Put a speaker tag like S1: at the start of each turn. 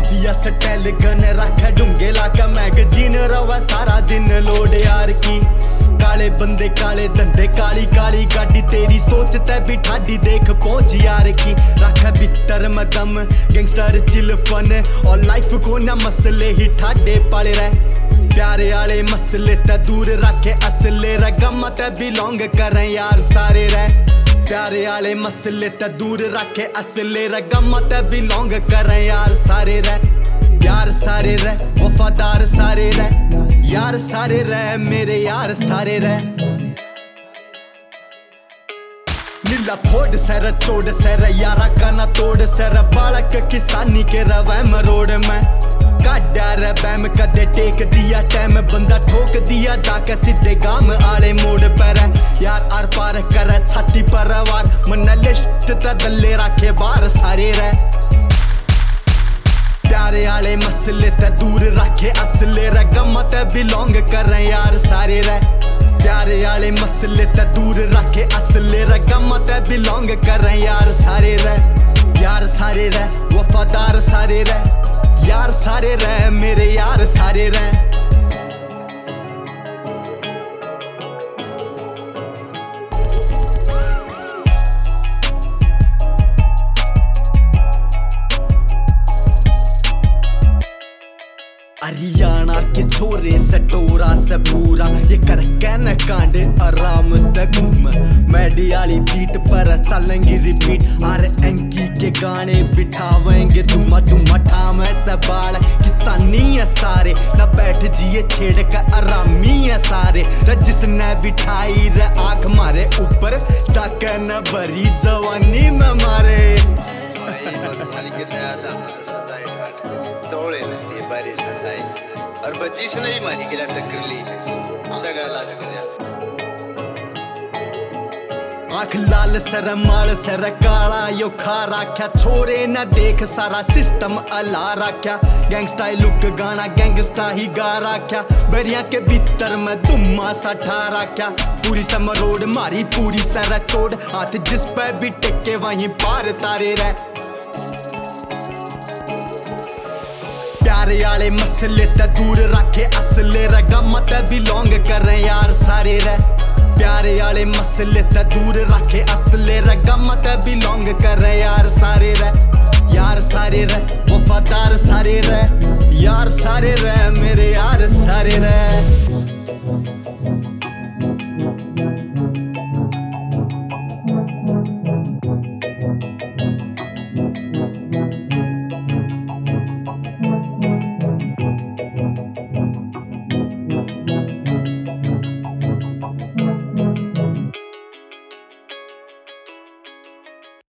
S1: बढ़िया style gun रखे डूंगे लाके मैगजीन रवा सारा दिन लोड यार की। काले बंदे काले धंधे काली काली गाड़ी तेरी सोच ते भी ठाडी देख पहुंच यार की। रखे भीतर में दम गैंगस्टर चिल फन और लाइफ को ना मसले ही ठाडे पाले रहे। प्यारे आले मसले ते दूर रखे असले रे गम ते बिलोंग करें यार सारे रे। प्यारे आले मसले ते दूर रखे असले रे गम ते बिलोंग करें यार सारे रे। यार सारे रे वफादार सारे रे यार सारे रे मेरे यार सारे रे। नीला फोड़ सर चोड़ सर यारा का ना तोड़ सर बालक किसानी के रवै मरोड़ में काटा रे बैम कदे टेक दिया टाइम बंदा ठोक दिया जाके सीधे गाम आले मोड़ पर यार आर पार करे छाती पर वार मन लिस्ट ते दल्ले रखे बार सारे रे। प्यारे आले मसले ते दूर रखे असले रे गम ते बिलोंग करें यार सारे रे। प्यारे आले मसले ते दूर रखे असले रे गम ते बिलोंग करें यार सारे रे। यार सारे रे वफादार सारे रे यार सारे रे मेरे यार सारे रे। हरियाणा के छोरे सटोरा से पूरा ये कर कहना कांड आराम ते घूम मैडियाली बीट पर चलेंगे रिपीट आर एंकी के गाने बिठावेंगे धुमा धुमा ठाम ऐसा बाल किसानी है सारे ना बैठ जिए छेड़ कर आरामी है सारे जिसने बिठाई रे आंख मारे ऊपर जाकर न भरी जवानी में मारे।
S2: और बच्ची से नहीं मारी गिला टक्कर ली सगाला
S1: आँख लाल सर माल सर काला यो खा राख्या छोरे न देख सारा सिस्टम अला राख्या। गैंगस्टा लुक गाना गैंगस्टा ही गा राख्या बरिया के भीतर में दुम्मा सा ठा राख्या। पूरी समरोड मारी पूरी सर चोड़ हाथ जिस पे भी टिके वहीं पार तारे रह। प्यारे आले मसले ते दूर रखे असले रे गम ते बिलोंग करें यार सारे रे। प्यारे आले मसले ते दूर रखे असले रे गम ते बिलोंग करें यार सारे रे। यार सारे रे वफादार सारे रे यार सारे रे मेरे यार